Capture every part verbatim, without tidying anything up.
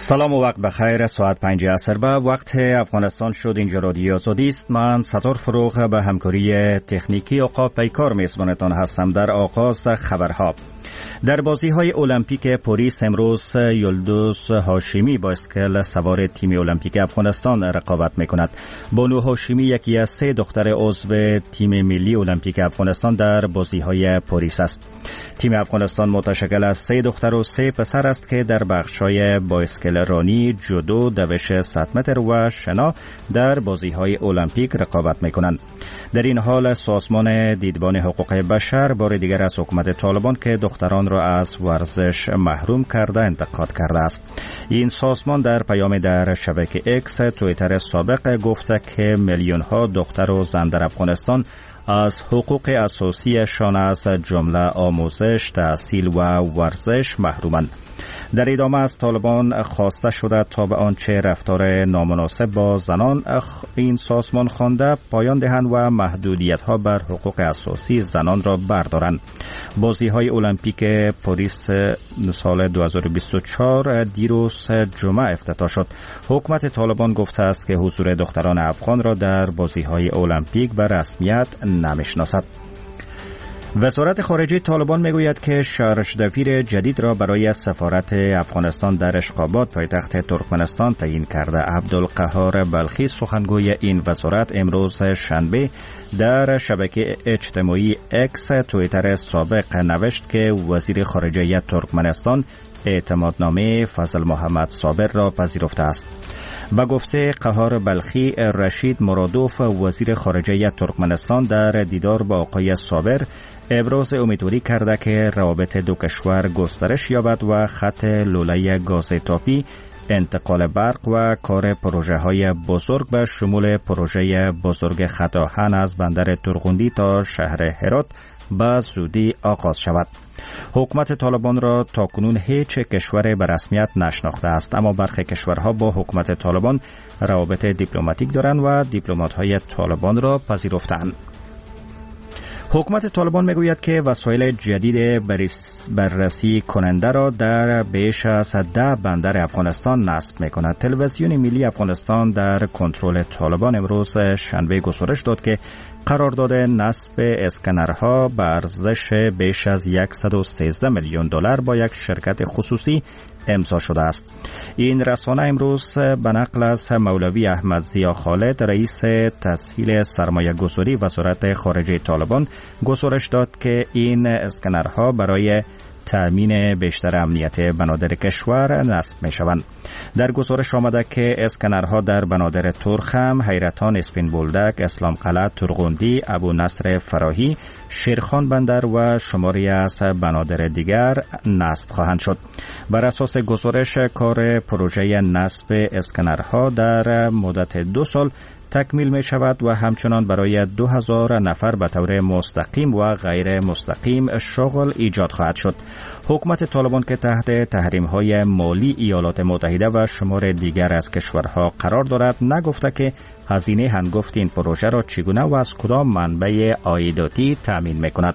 سلام و وقت بخیر. ساعت پنج عصر به وقت افغانستان شد. اینجا رادیو آزادی است. من ستار فروغ به همکاری تکنیکی عقاب پیکار میزبانتان هستم. در آغاز خبرها: در بازی‌های المپیک پاریس امروز یلدوز هاشمی با اسکل سوار تیم المپیک افغانستان رقابت می‌کند. بانو هاشمی یکی از سه دختر عضو تیم ملی المپیک افغانستان در بازی‌های پاریس است. تیم افغانستان متشکل از سه دختر و سه پسر است که در بخش‌های با اسکل رانی، جودو، دوش صد متر و شنا در بازی‌های المپیک رقابت می‌کنند. در این حال سازمان دیدبان حقوق بشر بار دیگر از حکومت طالبان که دختران را از ورزش محروم کرده انتقاد کرده است. این سازمان در پیام در شبکه اکس توییتر سابق گفته که میلیون ها دختر و زن در افغانستان از حقوق اساسیشان از جمله آموزش، تحصیل و ورزش محرومند. در ادامه از طالبان خواسته شده تا به آنچه رفتار نامناسب با زنان این سازمان خوانده پایان دهند و محدودیت‌ها بر حقوق اساسی زنان را بردارند. بازی‌های المپیک پاریس سال دو هزار و بیست و چهار دیروز جمعه افتتاح شد. حکومت طالبان گفته است که حضور دختران افغان را در بازی‌های المپیک به رسمیت نمی‌شناسد. وزارت خارجه طالبان میگوید که شهردفیر جدید را برای سفارت افغانستان در اشقاباد پایتخت ترکمنستان تعیین کرده. عبدالقهار بلخی سخنگوی این وزارت امروز شنبه در شبکه اجتماعی اکس توییتر سابق نوشت که وزیر خارجه ترکمنستان اعتمادنامه فضل محمد صابر را پذیرفته است. با گفته قهار بلخی، رشید مرادوف وزیر خارجه ترکمنستان در دیدار با آقای صابر ابراز امیدواری کرده که روابط دو کشور گسترش یابد و خط لوله گاز تاپی، انتقال برق و کار پروژه های بزرگ به شمول پروژه بزرگ خط آهن از بندر ترغوندی تا شهر هرات به زودی آغاز شود. حکومت طالبان را تاکنون هیچ کشور به رسمیت نشناخته است، اما برخی کشورها با حکومت طالبان روابط دیپلماتیک دارند و دیپلمات‌های طالبان را پذیرفتند. حکومت طالبان میگوید که وسایل جدید بررسی کننده را در بیش از ده بندر افغانستان نصب میکند. تلویزیون ملی افغانستان در کنترل طالبان امروز شنبه گزارش داد که قرارداد نصب اسکنرها به ارزش بیش از صد و سیزده میلیون دلار با یک شرکت خصوصی امضا شده است. این رسانه امروز به نقل از مولوی احمد ضیا خالد رئیس تسهیل سرمایه گذاری وزارت خارجه طالبان گزارش داد که این اسکنرها برای تأمین بیشتر امنیت بنادر کشور نصب می شوند. در گزارش آمده که اسکنرها در بنادر ترخم، حیرتان، اسپین بولدک، اسلام قلعه، ترغوندی، ابو نصر فراهی، شیرخان بندر و شماری از بنادر دیگر نصب خواهند شد. بر اساس گزارش کار پروژه نصب اسکنرها در مدت دو سال تکمیل می شود و همچنان برای دو هزار نفر به طور مستقیم و غیر مستقیم شغل ایجاد خواهد شد. حکومت طالبان که تحت تحریم های مالی ایالات متحده و شمار دیگر از کشورها قرار دارد نگفته که هزینه هنگفت این پروژه را چگونه و از کدام منبع عایداتی تامین می کند.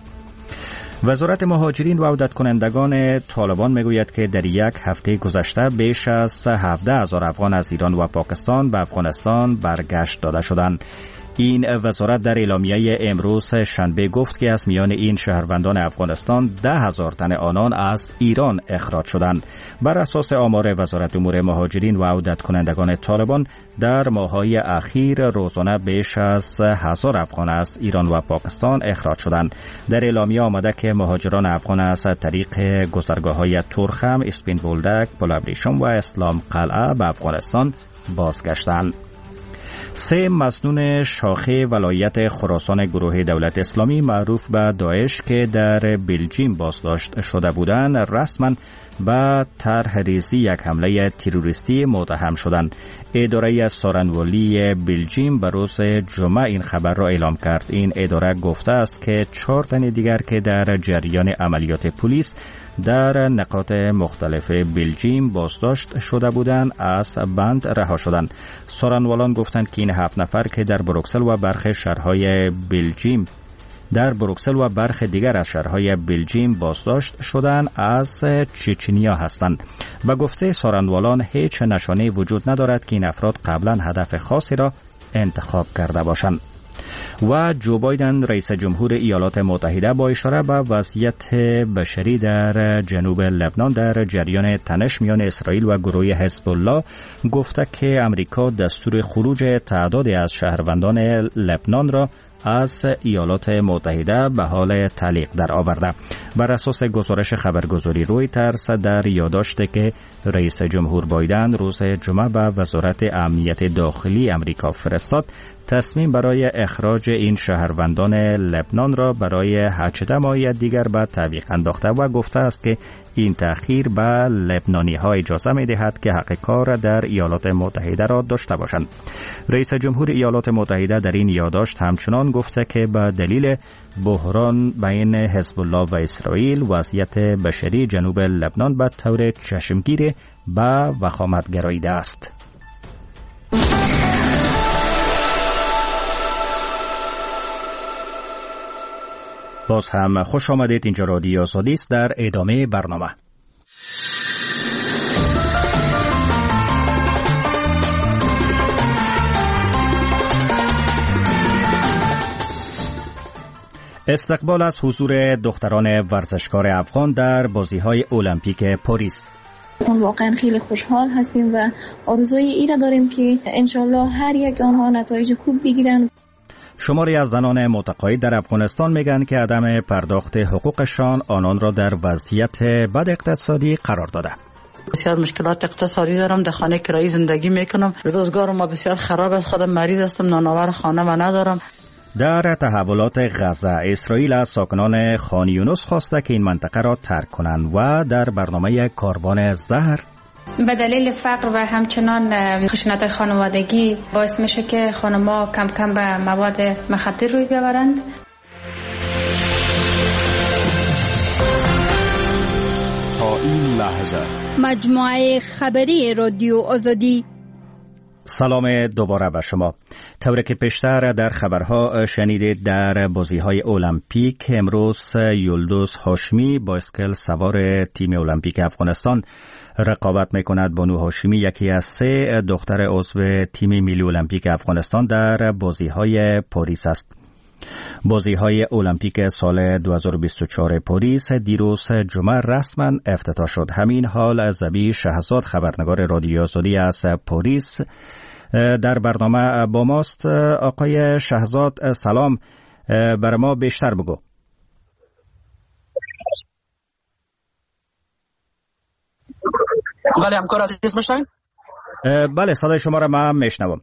وزارت مهاجرین و عودت کنندگان طالبان میگوید که در یک هفته گذشته بیش از هفده هزار افغان از ایران و پاکستان به افغانستان برگشت داده شدند. این وزارت در اعلامیه امروز شنبه گفت که از میان این شهروندان افغانستان ده هزار تن آنان از ایران اخراج شدند. بر اساس آمار وزارت امور مهاجرین و عودت کنندگان طالبان در ماه‌های اخیر روزانه بیش از هزار افغان از ایران و پاکستان اخراج شدند. در اعلامیه آمده که مهاجران افغان از طریق گذرگاه‌های ترخم، اسپین بولدک، پلابریشم و اسلام قلعه به افغانستان بازگشتند. سه مسنون شاخه ولایت خراسان گروه دولت اسلامی معروف به داعش که در بلژیم بازداشت شده بودند رسما به طرح ریزی یک حمله تروریستی متهم شدند. اداره از سارنوالی بلژیم به روز جمعه این خبر را اعلام کرد. این اداره گفته است که چهار تن دیگر که در جریان عملیات پلیس در نقاط مختلف بلژیم بازداشت شده بودند از بند رها شدند. سارنوالان گفتند که این هفت نفر که در بروکسل و برخی شهرهای بلژیم در بروکسل و برخی دیگر از شهرهای بلژیم بازداشت شدند از چچنیا هستند. به گفته سارندوالان هیچ نشانه وجود ندارد که این افراد قبلا هدف خاصی را انتخاب کرده باشند. و جو بایدن رئیس جمهور ایالات متحده با اشاره به وضعیت بشری در جنوب لبنان در جریان تنش میان اسرائیل و گروه حزب الله گفته که امریکا دستور خروج تعدادی از شهروندان لبنان را از ایالات متحده به حال تعلیق در آورده. بر اساس گزارش خبرگزاری رویترز در یادداشتی که رئیس جمهور بایدن روز جمعه به وزارت امنیت داخلی امریکا فرستاد، تصمیم برای اخراج این شهروندان لبنان را برای هجده ماه دیگر به تعویق انداخته و گفته است که این تأخیر به لبنانی ها اجازه می دهد که حق کار در ایالات متحده را داشته باشند. رئیس جمهور ایالات متحده در این یادداشت همچنان گفته که به دلیل بحران بین حزب الله و اسرائیل وضعیت بشری جنوب لبنان به طور چشمگیر به وخامت گراییده است. باز هم خوش آمدید. اینجا رادیو آزادی است. در ادامه برنامه استقبال از حضور دختران ورزشکار افغان در بازی‌های المپیک پاریس. واقعا خیلی خوشحال هستیم و آرزوی ای را داریم که انشالله هر یک آنها نتایج خوب بگیرن. شماری از زنان متقاعد در افغانستان میگن که عدم پرداخت حقوقشان آنان را در وضعیت بد اقتصادی قرار داده. بسیار مشکلات اقتصادی دارم، در خانه کرایی زندگی میکنم، روزگار ما بسیار خراب است، خودم مریض هستم، نانآور خانه ما ندارم. در تحولات غزه، اسرائیل از ساکنان خان یونس خواسته که این منطقه را ترک کنند و در برنامه کاروان زهر به دلیل فقر و همچنان خشونت خانوادگی باعث میشه که خانم‌ها کم کم به مواد مخدر روی بیاورند. تا این لحظه مجموعه خبری رادیو آزادی. سلام دوباره به شما. طوری که پیشتر در خبرها شنیدید، در بازی‌های المپیک امروز یلدوز هاشمی با اسکل سوار تیم المپیک افغانستان رقابت میکند. بانو هاشمی یکی از سه دختر عضو تیم ملی المپیک افغانستان در بازی‌های پاریس است. بازی‌های المپیک سال دو هزار و بیست و چهار پاریس دیروز جمعه رسما افتتاح شد. همین حال از زبی شهزاد خبرنگار رادیو آزادی از پاریس در برنامه با ماست. آقای شهزاد سلام، بر ما بیشتر بگو. بله همکار عزیز میشن؟ بله صدای شما را من میشنوم.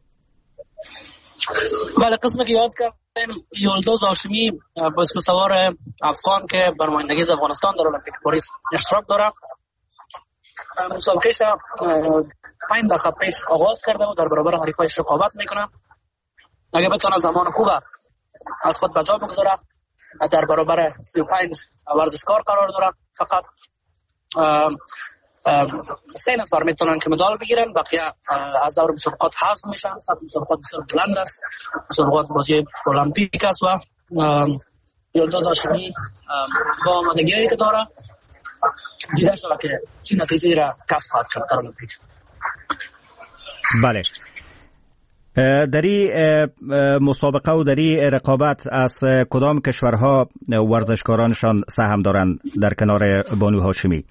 بله قسمی که یاد کردیم یلدوز هاشمی باسکل سوار افغان که بر نمایندگی از افغانستان در المپیک پاریس اشتراک داره، مسابقهش پنج دقیقه پیش آغاز کرده و در برابر حریفایش رقابت میکنه. اگه بتونه زمان خوب از خود بجا بگذاره در برابر سی و پنج ورزشکار قرار داره. فقط سه نفر میتونن که مدال بگیرن، بقیه از دور مسابقات حذف میشن. سطح مسابقات بسیار بلند است، مسابقات بازی المپیک است و یلدوز هاشمی با آمادگی‌هایی که داره دیده شده که چه نتیجه را کسب خواهد کرد در المپیک. بله، در این مسابقه و در این رقابت از کدام کشورها ورزشکارانشان سهم دارند در کنار بانو هاشمی؟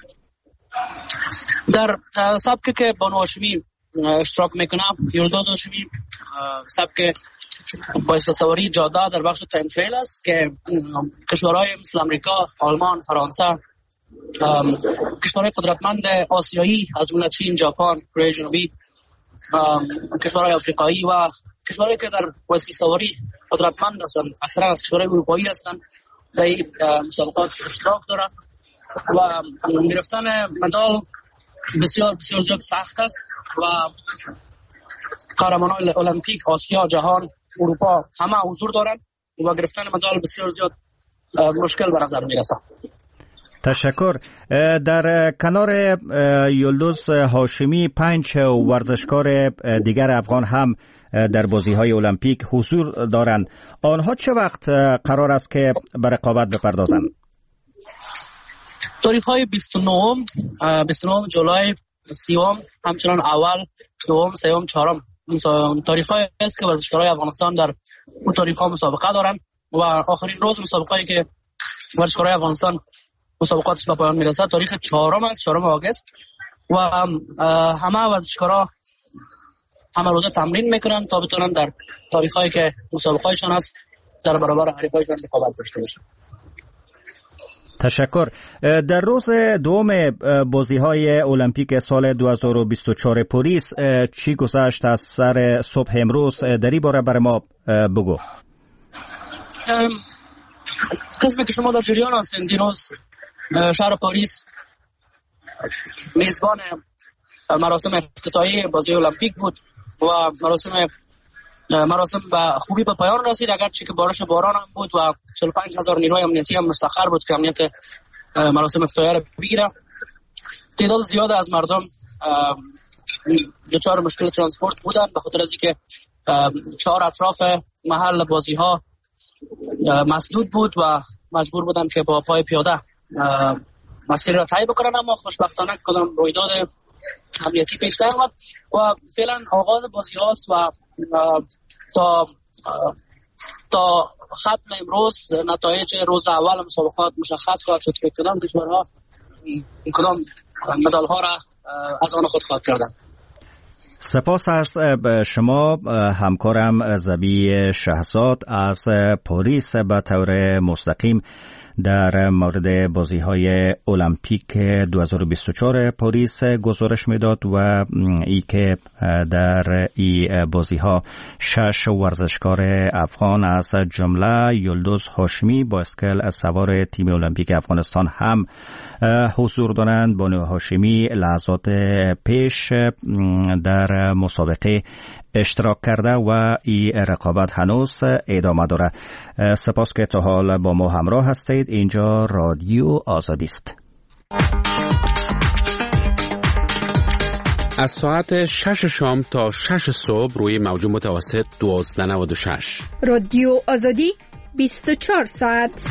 در سبک که بانو هاشمی اشتراک میکنه، یلدوز هاشمی سبک بایسکل سواری جاده در بخش تایم تریل است که کشورهای مثل امریکا، آلمان، فرانسه، کشورهای قدرتمند آسیایی از جمله چین، ژاپن، کره جنوبی، کشورهای آفریقایی و کشورهایی که در بایسکل سواری قدرتمند هستند اکثرا از کشورهای اروپایی هستند در این مسابقات اشتراک دارند و گرفتن مدال بسیار بسیار زیاد سخت است و قهرمانان المپیک آسیا، جهان، اروپا همه حضور دارند و گرفتن مدال بسیار زیاد مشکل به نظر میرسه. تشکر. در کنار یلدوز هاشمی پنج ورزشکار دیگر افغان هم در بازی‌های المپیک حضور دارند. آنها چه وقت قرار است که به رقابت بپردازند؟ تاریخ‌های بیست و نه بیست و نه جولای، سیوم، همچنان اول، دوم، سوم، چهارم تاریخ‌های است که ورزشکارای افغانستان در اون تاریخ‌ها مسابقه دارند و آخرین روز مسابقه‌ای که ورزشکارای افغانستان مسابقاتش به پایان میرسد تاریخ چهارم است، چهارم آگوست، و همه ورزشکارا همه روزه تمرین میکنن تا بتونن در تاریخ‌هایی که مسابقه‌ایشان است در برابر حریفایشان رقابت داشته باشند. تشکر. در روز دوم بازی‌های المپیک سال دو هزار و بیست و چهار پاریس چی گذشت از سر صبح امروز؟ در این باره برای ما بگو. قسمی که شما در جریان هستید، دیروز شهر پاریس میزبان مراسم افتتاحیه بازی المپیک بود و مراسم مراسم به خوبی به پایان رسید، اگرچه که بارش باران هم بود و چهل و پنج هزار نیروی امنیتی هم مستخر بود که امنیت مراسم افتتاحیه را بگیره. تعداد زیاد از مردم دچار مشکل ترانسپورت بودند به خاطر از اینکه چهار اطراف محل بازی ها مسدود بود و مجبور بودند که با پای پیاده مسیر را طی بکنن، اما خوشبختانه کدام رویداد امنیتی پیش نیامد و فعلا آغاز بازی هاست و تا تا ختم امروز نتایج روز اول مسابقات مشخص خواهد شد که کدام کشورها کدام مدال ها را از آن خود خواهد کردند. سپاس از شما همکارم زبی شهزاد از پاریس به طور مستقیم در مورد بازی‌های المپیک دو هزار و بیست و چهار پاریس گزارش میداد و ای که در این بازی‌ها شش ورزشکار افغان از جمله یلدوز هاشمی با اسکل سوار تیم المپیک افغانستان هم حضور دارند. بانو هاشمی لحظات پیش در مسابقه اشتراک کرده و این رقابت هنوز ادامه داره. سپاس که تا حال با ما همراه هستید. اینجا رادیو آزادی است. از ساعت شش شام تا شش صبح روی موج متوسط دوازده نود و شش. رادیو آزادی بیست و چهار ساعت.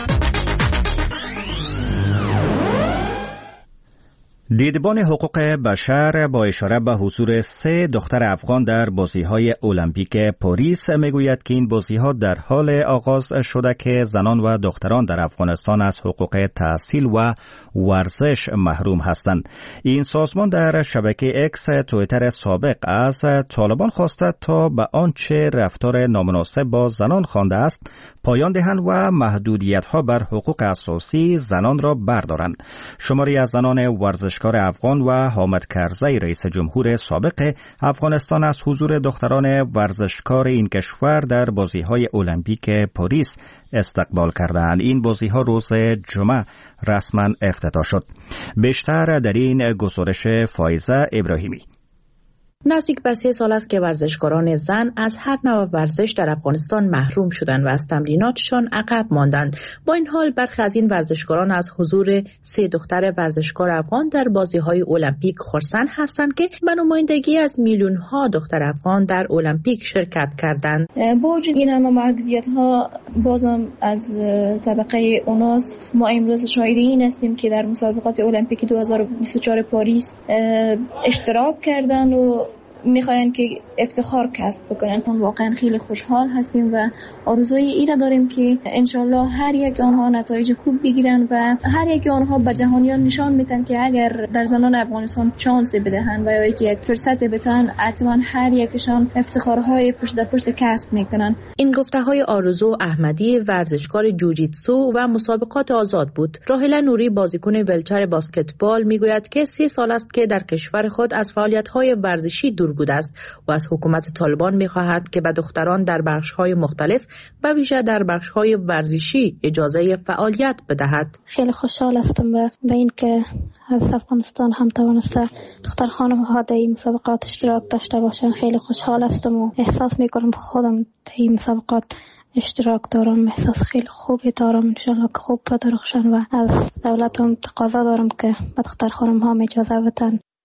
دیدبان حقوق بشر با اشاره به حضور سه دختر افغان در بازی‌های المپیک پاریس میگوید که این بازی‌ها در حال آغاز شده که زنان و دختران در افغانستان از حقوق تحصیل و ورزش محروم هستند. این سازمان در شبکه اکس توییتر سابق از طالبان خواسته تا به آنچه رفتار نامناسب با زنان خوانده است پایان دهند و محدودیت‌ها بر حقوق اساسی زنان را بردارند. شماری از زنان ورزش ورزشکار افغان و حامد کرزی رئیس جمهور سابق افغانستان از حضور دختران ورزشکار این کشور در بازی‌های المپیک پاریس استقبال کردند. این بازی‌ها روز جمعه رسما افتتاح شد. بیشتر در این گزارش فایزه ابراهیمی. نزدیک به سه سال است که ورزشکاران زن از هر نوع ورزش در افغانستان محروم شدند و از تمریناتشان عقب ماندند. با این حال برخی از این ورزشکاران از حضور سه دختر ورزشکار افغان در بازی‌های المپیک خرسند هستند که به نمایندگی از میلیون‌ها دختر افغان در المپیک شرکت کردند. با وجود این همه محدودیت‌ها بازم از طبقه اوناس ما امروز شاهد این هستیم که در مسابقات المپیک دو هزار و بیست و چهار پاریس اشتراک کردند و میخواین که افتخار کسب بکنن. ما واقعا خیلی خوشحال هستیم و آرزوی این را داریم که انشالله هر یک آنها نتایج خوب بگیرن و هر یک آنها به جهانیان نشان میتن که اگر در زنان افغانستان شانس بدهن و یا یک فرصت بدهن حتما هر یکشان افتخارهای پشت در پشت کسب میکنن. این گفته های آرزو احمدی ورزشکار جوجیتسو و مسابقات آزاد بود. راهله نوری بازیکن ولچر بسکتبال میگوید که سی سال است که در کشور خود از فعالیت های ورزشی دور بوده است و از حکومت طالبان می‌خواهد که به دختران در بخش‌های مختلف و ویژه در بخش‌های ورزشی اجازه فعالیت بدهد. خیلی خوشحال هستم به اینکه از افغانستان هم توانسته دختر خانم‌ها در این مسابقات اشتراک داشته باشند. خیلی خوشحال هستم و احساس می‌کنم خودم در این مسابقات اشتراک دارم. احساس خیلی خوبی دارم. انشالله که خوب بدرخشن و از دولت هم تقاضا دارم که به دختر خانم‌ها اجازه بدن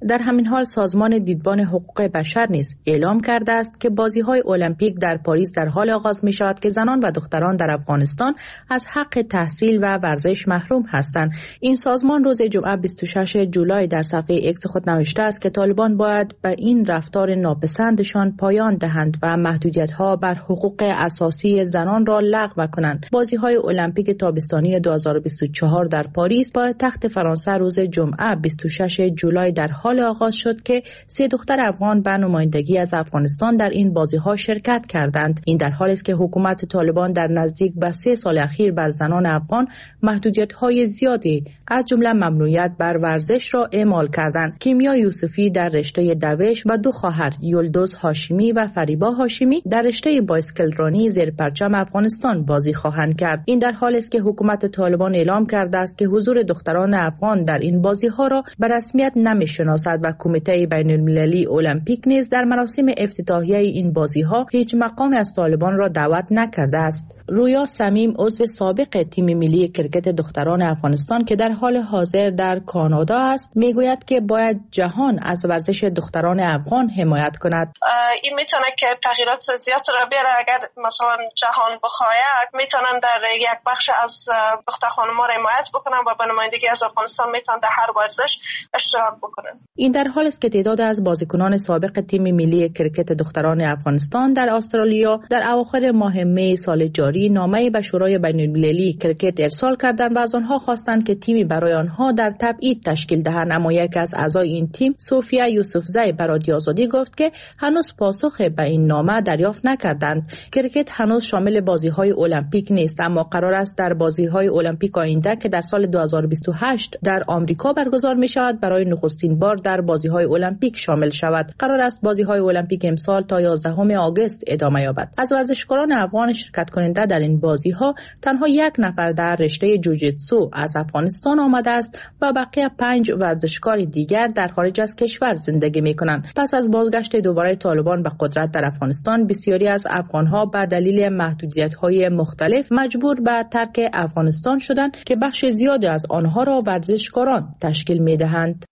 در همین حال سازمان دیدبان حقوق بشر نیز اعلام کرده است که بازی‌های المپیک در پاریس در حال آغاز می‌شود که زنان و دختران در افغانستان از حق تحصیل و ورزش محروم هستند. این سازمان روز جمعه بیست و ششم جولای در صفحه ایکس خود نوشته است که طالبان باید به این رفتار ناپسندشان پایان دهند و محدودیت‌ها بر حقوق اساسی زنان را لغو کنند. بازی‌های المپیک تابستانی دو هزار و بیست و چهار در پاریس با تخت فرانسه روز جمعه بیست و ششم جولای در حال آغاز شد که سه دختر افغان به نمایندگی از افغانستان در این بازی‌ها شرکت کردند. این در حالی است که حکومت طالبان در نزدیک به سه سال اخیر بر زنان افغان محدودیت‌های زیادی از جمله ممنوعیت بر ورزش را اعمال کردند. کیمیا یوسفی در رشته دوش و دو خواهر یلدوز هاشمی و فریبا هاشمی در رشته بایسکلرانی زیر پرچم افغانستان بازی خواهند کرد. این در حالی است که حکومت طالبان اعلام کرده است که حضور دختران افغان در این بازی‌ها را به رسمیت نمی‌شناسد و کمیته بین‌المللی المپیک نیز در مراسم افتتاحیه این بازی‌ها هیچ مقامی از طالبان را دعوت نکرده است. رویا سمیم عضو سابق تیم ملی کرکت دختران افغانستان که در حال حاضر در کانادا است میگوید که باید جهان از ورزش دختران افغان حمایت کند. این میتونه که تغییرات زیاد را بیاره. اگر مثلا جهان بخواهد میتونن در یک بخش از دختر خانم‌ها را حمایت بکنن و به نمایندگی از افغانستان میتونن در هر ورزش اشتراک بکنن. این در حالی است که تعداد از بازیکنان سابق تیم ملی کرکت دختران افغانستان در استرالیا در اواخر ماه می سال جاری نامه‌ای به شورای بین‌المللی کرکت ارسال کردند و از آنها خواستند که تیمی برای آنها در تبعید تشکیل دهند. اما یک از اعضای این تیم سوفیا یوسفزی به رادیو آزادی گفت که هنوز پاسخ به این نامه دریافت نکردند. کرکت هنوز شامل بازی‌های المپیک نیست، اما قرار است در بازی‌های المپیک آینده که در سال دو هزار و بیست و هشت در آمریکا برگزار می‌شود برای نخستین بار در بازی‌های المپیک شامل شود. قرار است بازی‌های المپیک امسال تا یازدهم آگوست ادامه یابد. از ورزشکاران افغان شرکت کننده در این بازی‌ها تنها یک نفر در رشته جوجیتسو از افغانستان آمده است و بقیه پنج ورزشکار دیگر در خارج از کشور زندگی می‌کنند. پس از بازگشت دوباره طالبان به قدرت در افغانستان، بسیاری از افغان‌ها به دلیل محدودیت‌های مختلف مجبور به ترک افغانستان شدند که بخش زیادی از آنها را ورزشکاران تشکیل می‌دهند.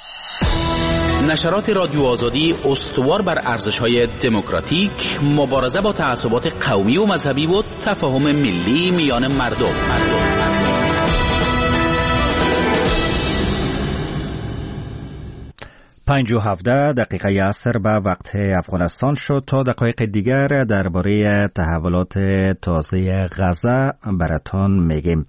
نشرات رادیو آزادی استوار بر ارزش‌های دموکراتیک، مبارزه با تعصبات قومی و مذهبی و تفاهم ملی میان مردم. مردم. پنج و هفده دقیقه عصر به وقت افغانستان شد. تا دقایق دیگر درباره تحولات تازه غزه براتان میگیم.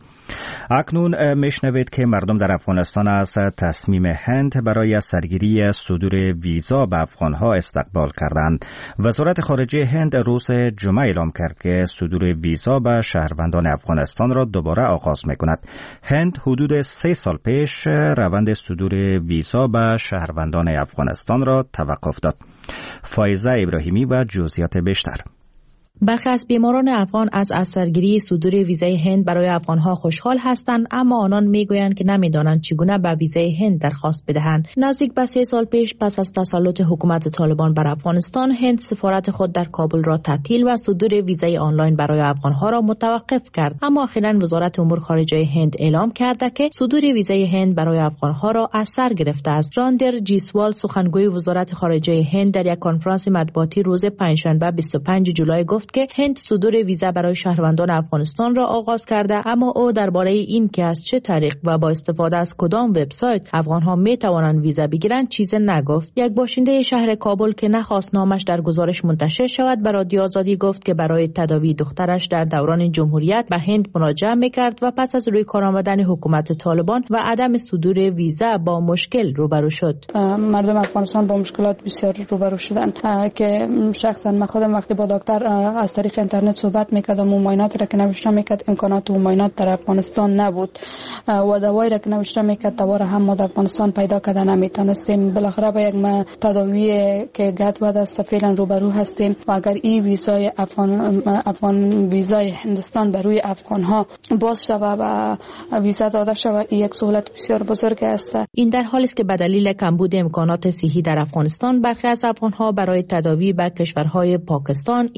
اکنون میشنوید که مردم در افغانستان از تصمیم هند برای سرگیری صدور ویزا به افغانها استقبال کردند. وزارت خارجه هند روز جمعه اعلام کرد که صدور ویزا به شهروندان افغانستان را دوباره آغاز میکند. هند حدود سه سال پیش روند صدور ویزا به شهروندان افغانستان را توقف داد. فایزه ابراهیمی و جزئیات بیشتر. برخی از بیماران افغان از اثرگیری صدور ویزای هند برای افغانها خوشحال هستند، اما آنان میگویند که نمیدانند چگونه به ویزای هند درخواست بدهند. نزدیک به سه سال پیش پس از تسلط حکومت طالبان بر افغانستان، هند سفارت خود در کابل را تعطیل و صدور ویزای آنلاین برای افغانها را متوقف کرد. اما اخیراً وزارت امور خارجه هند اعلام کرده که صدور ویزای هند برای افغانها را از سر گرفته است. راندر جیسوال سخنگوی وزارت خارجه هند در یک کنفرانس مطبوعاتی روز پنجشنبه بیست و پنجم جولای گفت که هند صدور ویزا برای شهروندان افغانستان را آغاز کرده، اما او درباره این که از چه طریق و با استفاده از کدام وبسایت افغانها می توانند ویزا بگیرند چیزی نگفت. یک باشنده شهر کابل که نخواست نامش در گزارش منتشر شود به رادیو آزادی گفت که برای تداوی دخترش در دوران جمهوریت به هند مراجعه می‌کرد و پس از روی کار آمدن حکومت طالبان و عدم صدور ویزا با مشکل روبرو شد. مردم افغانستان با مشکلات بسیار روبرو شدند که شخصا من خودم وقتی با دکتر از طریق اینترنت صحبت میکردم و معایناتی را که نوشته میکرد امکانات و معاینات در افغانستان نبود و دوایی را که نوشته میکرد دوباره هم ما در افغانستان پیدا کرده نمیتونستیم. بالاخره با یک تداوی که گت بعد است فعلا روبرو هستیم و اگر این ویزای افغان افغان ویزای هندوستان بر روی افغان ها باز شود و ویزا داده شود، یک سهولت بسیار بزرگ است. این در حالی است که به دلیل کمبود امکانات صحی در افغانستان برخی از افغان ها برای تداوی به کشورهای پاکستان، ایران و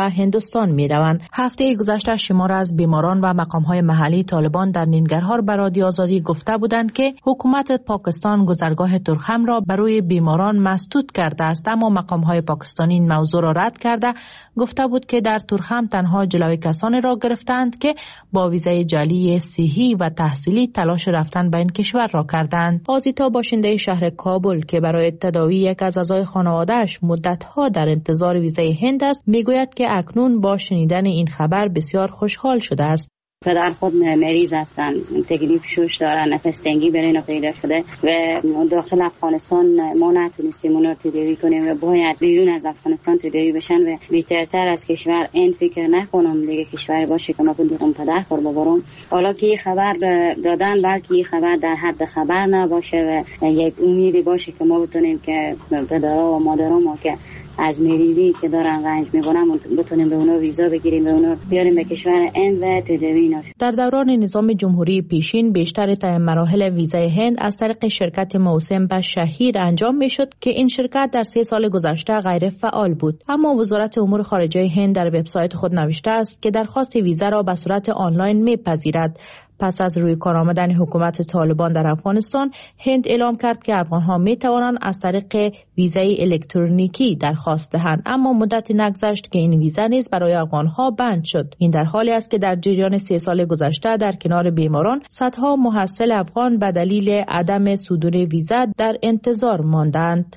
به هندوستان می روند. هفته گذشته شمار از بیماران و مقام‌های محلی طالبان در ننگرهار به رادیو آزادی گفته بودند که حکومت پاکستان گذرگاه ترخم را برای بیماران مسدود کرده است، اما مقام‌های پاکستانی این موضوع را رد کرده گفته بود که در ترخم تنها جلوی کسانی را گرفتند که با ویزای جعلی صحی و تحصیلی تلاش رفتن به این کشور را کردند. آزیتا باشنده شهر کابل که برای تداوی یک از اعضای خانواده‌اش مدت‌ها در انتظار ویزای هند است، میگوید که اکنون با شنیدن این خبر بسیار خوشحال شده است. پدر خود مریض هستند، تکلیف شوش دارن، نفس تنگی برای پیدا شده و داخل افغانستان ما نتونستیم اون رو تداوی کنیم و باید بیرون از افغانستان تداوی بشن و بهترتر از کشور این فکر نکنم دیگه کشور باشه که ما بتونیم پدر خور ببرم. حالا که خبر دادن بلکه این خبر در حد خبر نباشه و یک امیدی باشه که ما بتونیم که پدرها و مادرها ما که از مریضی که دارن رنج میبرن بتونیم به اونا ویزا بگیریم، به اونا بیاریم به کشور هند و تداوی نشه. در دوران نظام جمهوری پیشین بیشتر طی مراحل ویزای هند از طریق شرکت موسم به شهیر انجام میشد که این شرکت در سه سال گذشته غیر فعال بود. اما وزارت امور خارجه هند در وبسایت خود نوشته است که درخواست ویزا را به صورت آنلاین میپذیرد. پس از روی کار آمدن حکومت طالبان در افغانستان، هند اعلام کرد که افغان‌ها می‌توانند از طریق ویزای الکترونیکی درخواست دهند، اما مدتی نگذشت که این ویزا نیز برای افغان‌ها بند شد. این در حالی است که در جریان سه سال گذشته در کنار بیماران، صدها محصل افغان به دلیل عدم صدور ویزا در انتظار ماندند.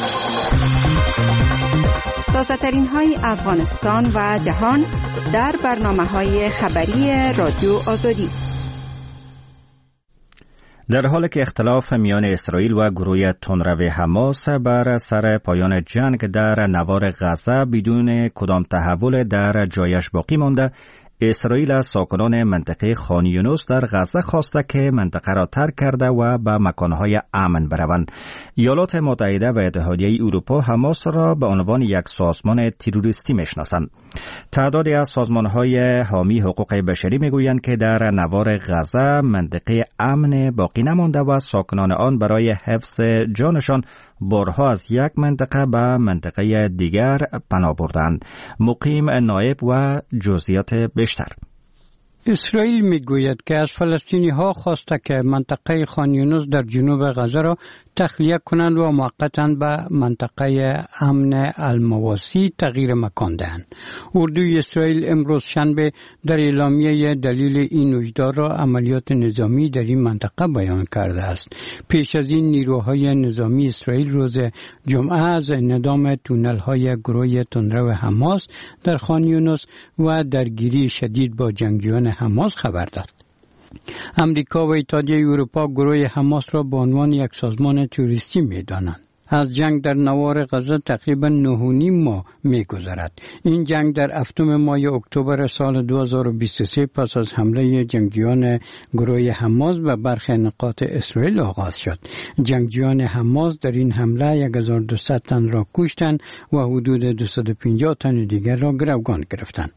تازه‌ترین های افغانستان و جهان در برنامه‌های خبری رادیو آزادی. در حالی که اختلاف میان اسرائیل و گروه تندرو حماس بر سر پایان جنگ در نوار غزه بدون کدام تحول در جایش باقی مانده، اسرائیل از ساکنان منطقه خان یونس در غزه خواسته که منطقه را ترک کرده و به مکانهای امن بروند. ایالات متحده و اتحادیه اروپا حماس را به عنوان یک سازمان تروریستی میشناسند. تعدادی از سازمانهای حامی حقوق بشری میگویند که در نوار غزه منطقه امن باقی نمانده و ساکنان آن برای حفظ جانشان بارها از یک منطقه به منطقه دیگر پناه بردند. مقیم نایب و جزئیات بیشتر. اسرائیل میگوید که از فلسطینی ها خواسته که منطقه خان یونس در جنوب غزه را تخلیه کنند و موقتا به منطقه امن المواسی تغییر مکان دهند. اردوی اسرائیل امروز شنبه در اعلامیه دلیل این هشدار را عملیات نظامی در این منطقه بیان کرده است. پیش از این نیروهای نظامی اسرائیل روز جمعه از انهدام تونل های گروه تندرو حماس در خان یونس و درگیری شدید با جنگجویان حماس خبر داد. امریکا و اتحادیه اروپا گروه حماس را به عنوان یک سازمان تروریستی می‌دانند. از جنگ در نوار غزه تقریبا نه و نیم ماه می‌گذرد. این جنگ در هفتم ماه اکتبر سال دو هزار و بیست و سه پس از حمله جنگجویان گروه حماس به برخی نقاط اسرائیل آغاز شد. جنگجویان حماس در این حمله هزار و دویست تن را کشتند و حدود دویست و پنجاه تن دیگر را گروگان گرفتند.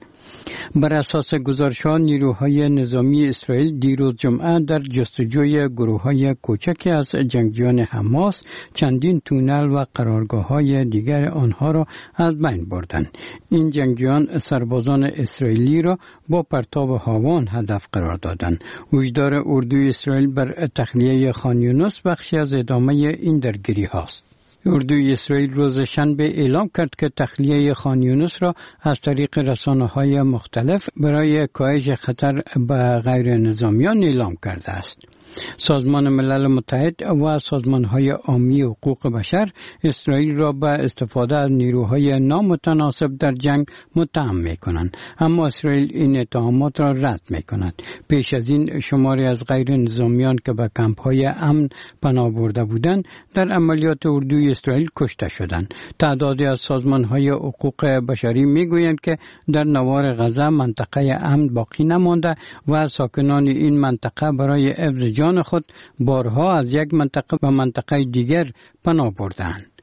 بر اساس گزارش‌ها نیروهای نظامی اسرائیل دیروز جمعه در جستجوی گروه‌های کوچکی از جنگجویان حماس چندین تونل و قرارگاه‌های دیگر آنها را از بین بردند. این جنگجویان سربازان اسرائیلی را با پرتاب هاوان هدف قرار دادند. هشدار اردوی اسرائیل بر تخلیه خان یونس بخشی از ادامه این درگیری هاست. اردوی اسرائیل روز شنبه اعلام کرد که تخلیه خان یونس را از طریق رسانه‌های مختلف برای کاهش خطر به غیر نظامیان اعلام کرده است. سازمان ملل متحد و سازمان‌های عامی حقوق بشر اسرائیل را به استفاده از نیروهای نامتناسب در جنگ متهم می‌کنند، اما اسرائیل این اتهامات را رد می‌کند. پیش از این شماری از غیر نظامیان که به کمپ‌های امن پناه برده بودند در عملیات اردوی اسرائیل کشته شدند. تعدادی از سازمان‌های حقوق بشری می‌گویند که در نوار غزه منطقه امن باقی نمانده و ساکنان این منطقه برای حفظ جان خود بارها از یک منطقه به منطقه دیگر پناه بردند.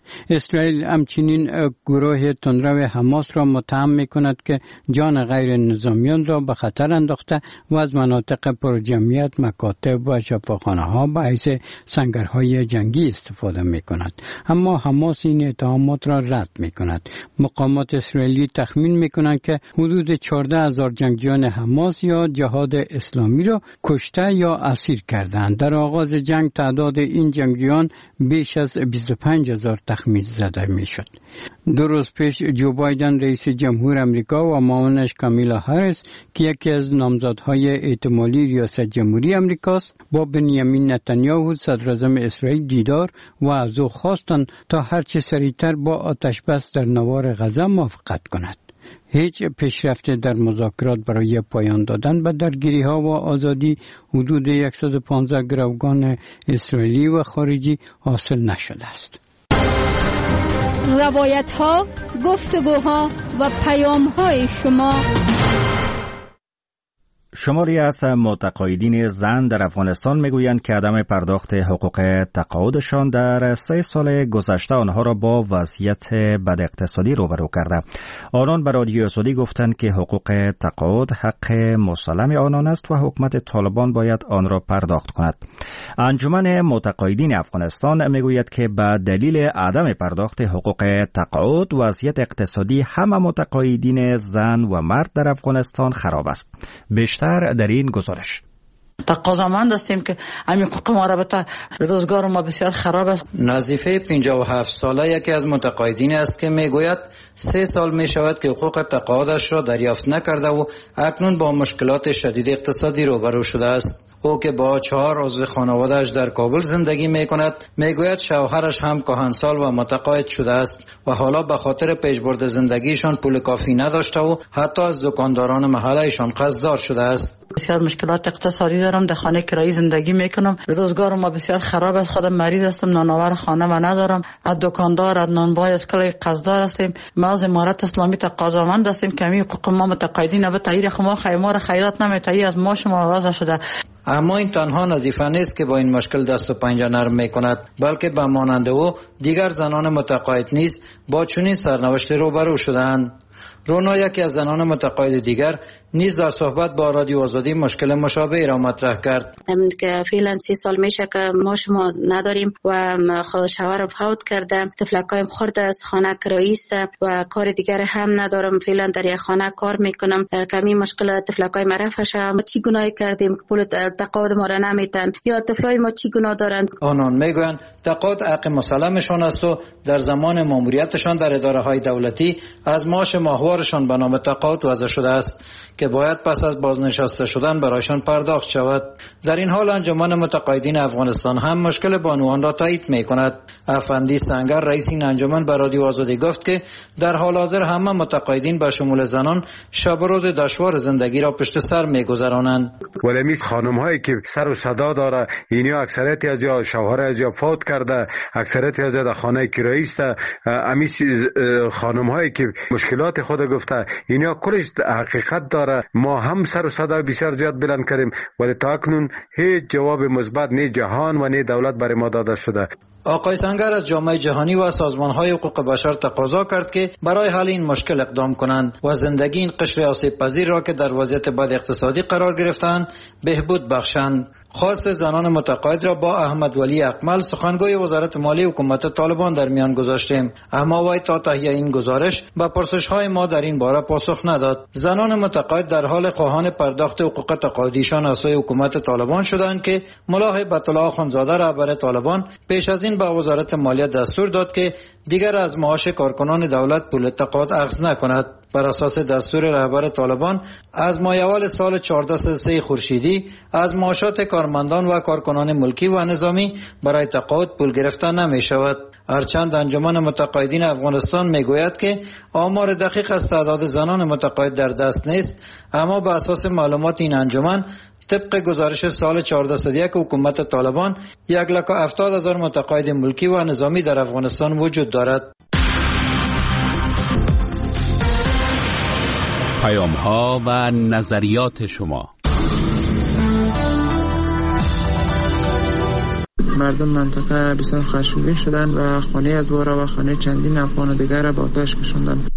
اسرائیل همچنین گروه تندرو حماس را متهم می کند که جان غیر نظامیان را به خطر انداخته و از مناطق پرجمعیت مکاتب و شفاخانه ها به حیث سنگرهای جنگی استفاده می کند. اما حماس این اتهامات را رد می کند. مقامات اسرائیلی تخمین می کنند که حدود چهارده هزار جنگجویان حماس یا جهاد اسلامی را کشته یا اسیر کردند. در آغاز جنگ تعداد این جنگجویان بیش از بیست و پنج هزار تخمین زده می شد. دو روز پیش جو بایدن رئیس جمهور امریکا و معاونش کامیلا هریس که یکی از نامزدهای احتمالی ریاست جمهوری امریکاست با بنیامین نتانیاهو صدراعظم اسرائیل دیدار و از او خواستند تا هرچه سریعتر با آتش بس در نوار غزه موافقت کند. هیچ پیشرفت در مذاکرات برای پایان دادن به درگیری ها و آزادی حدود صد و پانزده گروگان اسرائیلی و خارجی حاصل نشده است. روایت ها، گفتگوها و پیام های شما. شماری از متقاعدین زن در افغانستان میگویند که عدم پرداخت حقوق تقاعدشان در سه سال گذشته آنها را با وضعیت بد اقتصادی روبرو کرده. آنان به رادیو آزادی گفتند که حقوق تقاعد حق مسلم آنان است و حکومت طالبان باید آن را پرداخت کند. انجمن متقاعدین افغانستان میگوید که به دلیل عدم پرداخت حقوق تقاعد وضعیت اقتصادی همه متقاعدین زن و مرد در افغانستان خراب است. بیشتر در این گزارش. تقاضامند هستیم که همین حقوق ما را بتا روزگار ما بسیار خراب است. نظیفه پنجاه و هفت ساله یکی از متقاعدین است که میگوید سه سال می شود که حقوق تقاعدش را دریافت نکرده و اکنون با مشکلات شدید اقتصادی روبرو شده است. او که با چهار عضو خانواده‌اش در کابل زندگی می کند میگوید شوهرش هم کهنسال و متقاعد شده است و حالا به خاطر پیشبرد زندگیشان پول کافی نداشته و حتی از دکانداران محلهشان قرضدار شده است. بسیار مشکلات اقتصادی دارم، در خانه کرایی زندگی میکنم، روزگار ما بسیار خراب است. خودم مریض هستم، نانآور خانه ما ندارم، از دکاندار از نانبای از کلی قرضدار هستیم. ما از امارت اسلامی تقاضامند هستیم که همین حقوق ما متقاعدین به تایید ما خیمار خیرات نمیتایی از ما شما وضع شده. اما این تنها نظیفه نیست که با این مشکل دست و پنجه نرم می کند، بلکه به مانند او دیگر زنان متقاعد نیز با چنین سرنوشت روبرو شده‌اند. رونا یکی از زنان متقاعد دیگر نیز در صحبت با رادیو آزادی مشکل مشابهی را مطرح کرد. که فعلا سی سال میشه که ما شما نداریم و شوهرم فوت کرده، طفلکایم خورده از خانه کرایی است و کار دیگر هم ندارم. فعلا در یک خانه کار میکنم. کمی مشکل طفلکایم رفعش. ما چی گناهی کردیم که پول تقاعد ما را نمیدن یا طفلای ما چی گناه دارند؟ آنان میگویند تقاعد حق مسلمشان است و در زمان ماموریتشان در اداره های دولتی از معاش ماهوارشان به نام تقاعد وضع شده است که باید پس از بازنشسته شدن برایشان پرداخت شود. در این حال انجمن متقاعدین افغانستان هم مشکل بانوان را تایید می کند. افندی سنگر رئیس این انجمن به رادیو آزادی گفت که در حال حاضر همه متقاعدین به شمول زنان شب و روز دشوار زندگی را پشت سر می گذرانند. ولی می خانم هایی که سر و صدا داره، اینا اکثریتی از یا شوهر از یا فوت کرده، اکثریتی از در خانه کرایی است، امی خانم هایی که مشکلات خود گفته، اینا کلش حقیقت داره. ما هم سر و صدا بسیار زیاد بلند کردیم ولی تا اکنون هیچ جواب مثبت نه جهان و نه دولت برای ما داده شده. آقای سنگر از جامعه جهانی و سازمان‌های حقوق بشر تقاضا کرد که برای حل این مشکل اقدام کنند و زندگی این قشر آسیب پذیر را که در وضعیت بد اقتصادی قرار گرفتند بهبود بخشند. خواست زنان متقاعد را با احمد ولی اکمل سخنگوی وزارت مالی حکومت طالبان در میان گذاشتیم، اما وی تا تهیه این گزارش به پرسش‌های ما در این باره پاسخ نداد. زنان متقاعد در حال خواهان پرداخت حقوق تقاعدیشان از سوی حکومت طالبان شدند که ملا هیبت الله اخوندزاده رهبر طالبان پیش از این به وزارت مالیه دستور داد که دیگر از معاش کارکنان دولت پول تقاعد اخذ نکند. بر اساس دستور رهبر طالبان از مایه‌اول سال چهارده صد و سه خورشیدی از معاشات کارمندان و کارکنان ملکی و نظامی برای تقاعد پول گرفته نمی شود. هرچند انجمن متقاعدین افغانستان می گوید که آمار دقیق از تعداد زنان متقاعد در دست نیست، اما به اساس معلومات این انجمن طبق گزارش سال چهارده صد و یک حکومت طالبان یک لک و هفتاد هزار متقاعد ملکی و نظامی در افغانستان وجود دارد. پیام ها و نظریات شما. مردم منطقه بسیار خشمگین شدند و خانه از وارا و خانه چندین افغان دیگر را به آتش کشاندند.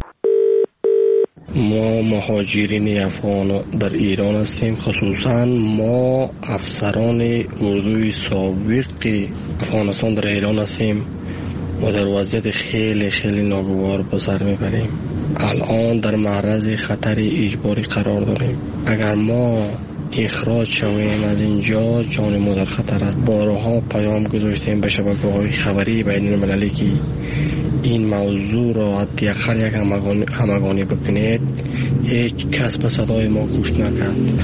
ما مهاجرین افغان در ایران هستیم، خصوصا ما افسران اردوی سابق افغانستان در ایران هستیم و در وضعیت خیلی خیلی ناگوار به سر میبریم. الان در معرض خطر اجباری قرار داریم. اگر ما اخراج شویم از اینجا جان ما در خطر است. بارها پیام گذاشتیم به شبکه‌های خبری بین المللی که این موضوع را حداقل یک همگانی بکنید. هیچ کس به صدای ما گوش نکرد.